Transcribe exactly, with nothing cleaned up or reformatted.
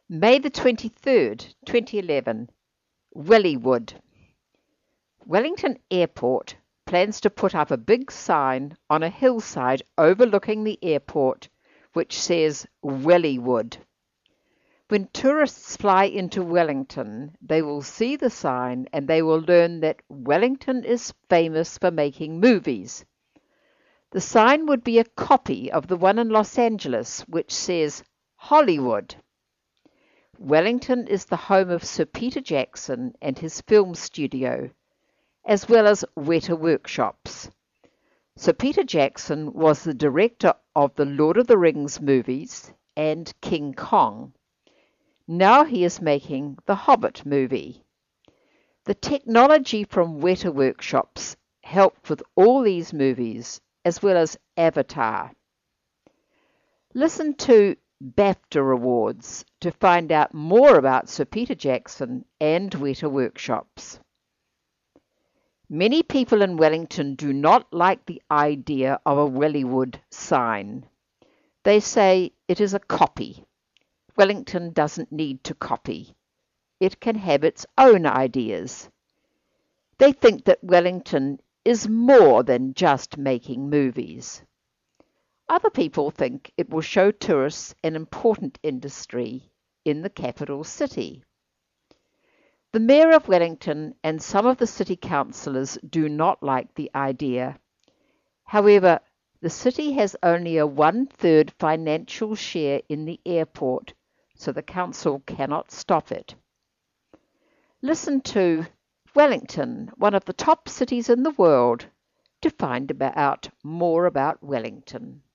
May the twenty-third, twenty eleven, Wellywood. Wellington Airport plans to put up a big sign on a hillside overlooking the airport which says Wellywood. When tourists fly into Wellington, they will see the sign and they will learn that Wellington is famous for making movies. The sign would be a copy of the one in Los Angeles which says Hollywood. Wellington is the home of Sir Peter Jackson and his film studio, as well as Weta Workshops. Sir Peter Jackson was the director of the Lord of the Rings movies and King Kong. Now he is making the Hobbit movie. The technology from Weta Workshops helped with all these movies, as well as Avatar. Listen to BAFTA Awards to find out more about Sir Peter Jackson and Weta Workshops. Many people in Wellington do not like the idea of a Wellywood sign. They say it is a copy. Wellington doesn't need to copy. It can have its own ideas. They think that Wellington is more than just making movies. Other people think it will show tourists an important industry in the capital city. The Mayor of Wellington and some of the city councillors do not like the idea. However, the city has only a one-third financial share in the airport, so the council cannot stop it. Listen to Wellington, one of the top cities in the world, to find out more about Wellington.